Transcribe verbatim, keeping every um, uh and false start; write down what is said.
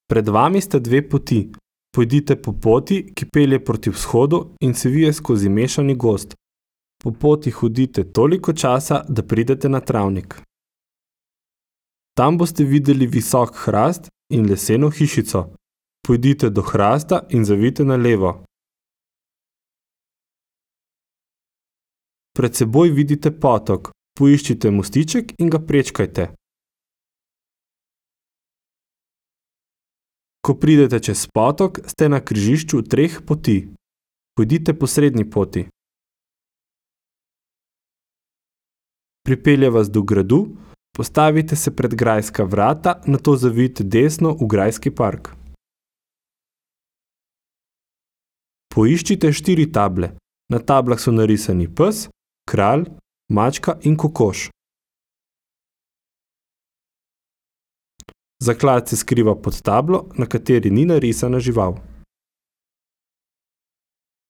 Pred vami sta dve poti. Pojdite po poti, ki pelje proti vzhodu in se vije skozi mešani gozd. Po poti hodite toliko časa, da pridete na travnik. Tam boste videli visok hrast in leseno hišico. Pojdite do hrasta in zavijte na levo. Pred seboj vidite potok. Poiščite mostiček in ga prečkajte. Ko pridete čez potok, ste na križišču treh poti. Pojdite po srednji poti. Pripelje vas do gradu, postavite se pred grajska vrata, nato zavijte desno v grajski park. Poiščite štiri table. Na tablah so narisani pes, kralj, mačka in kokoš. Zaklad se skriva pod tablo, na kateri ni narisana žival.